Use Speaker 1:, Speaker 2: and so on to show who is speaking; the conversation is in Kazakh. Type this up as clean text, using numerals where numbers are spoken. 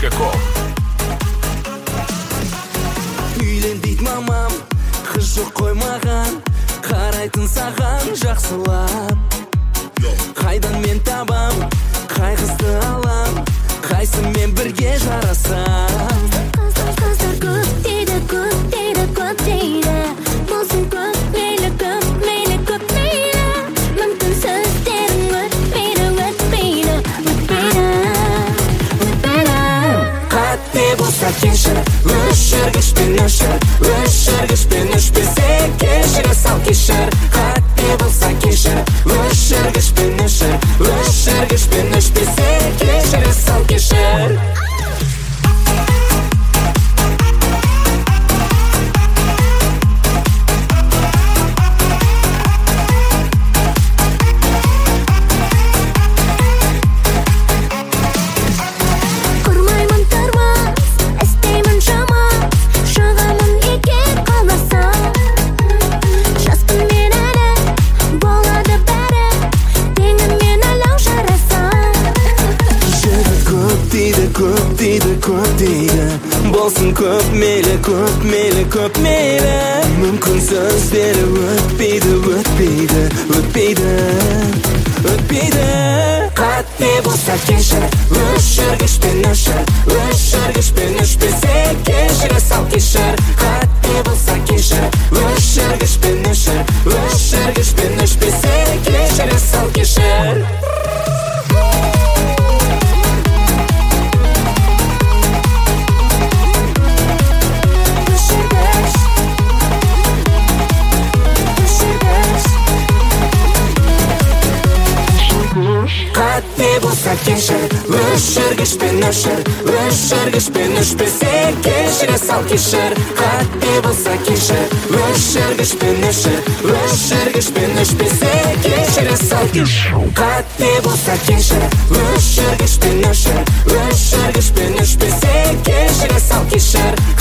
Speaker 1: Rashkakov.
Speaker 2: Үйлен дейт мамам, қыз жоқ қоймаған, қарайтын саған жақсылап. Қайдан мен табам, қай қызды алам, қайсымен бірге жарасам.
Speaker 3: Қыздар көп дейді, көп дейді, көп дейді. Болсын көп, мейлі көп, мейлі көп мейлі. Мүмкін сөздерің өтпейді, өтпейді, өтпейді, өтпейді.
Speaker 2: Қатты болса кешір, өшіргішпен өшір, өшіргішпен өшпесе кешіре сал кешір. Қатты болса кешір, өшіргішпен өшір, өшіргішпен өшпесе кешіре сал кешір.
Speaker 3: Құрмаймын тұрмас, істеймін жаман, шығамын егер қаласам. Жаспын мен әлі, болады бәрі, теңіммен әлау жарасам.
Speaker 2: Жігіт көп дейді, көп дейді, көп дейді. Болсын көп мейлі, көп мейлі, көп мейлі. Мүмкін сөздері өтпейді, өтпейді, өтпейді, өтпейді. Қатты болса кешір, өшіргішпен өшір, өшіргішпен өшпесе кешіре сал кешір. Қатты болса кешір, өшіргішпен өшір, өшіргішпен өшпесе кешіре сал кешір. Қатты болса кешір, өшіргішпен өшір, өшіргішпен өшпесе кешіре сал кешір. Қатты болса кешір, өшіргішпен өшір, өшіргішпен өшпесе кешіре сал кешір. Қатты болса кешір, өшіргішпен өшір, өшіргішпен өшпесе кешіре сал кешір.